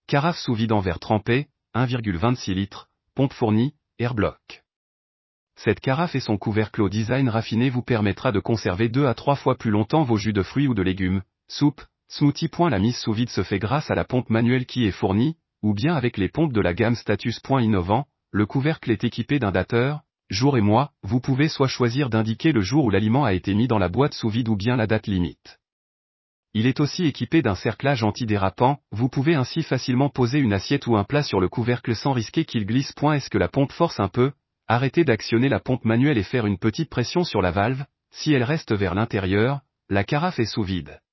carafe sous vide en verre trempé, 1,26 litres, pompe fournie, Airblock. Cette carafe et son couvercle au design raffiné vous permettra de conserver 2 à 3 fois plus longtemps vos jus de fruits ou de légumes, soupe, smoothie. La mise sous vide se fait grâce à la pompe manuelle qui est fournie, ou bien avec les pompes de la gamme Status. Innovant, le couvercle est équipé d'un dateur, jour et mois, vous pouvez soit choisir d'indiquer le jour où l'aliment a été mis dans la boîte sous vide ou bien la date limite. Il est aussi équipé d'un cerclage antidérapant, vous pouvez ainsi facilement poser une assiette ou un plat sur le couvercle sans risquer qu'il glisse. Est-ce que la pompe force un peu? Arrêtez d'actionner la pompe manuelle et faire une petite pression sur la valve, si elle reste vers l'intérieur, la carafe est sous vide.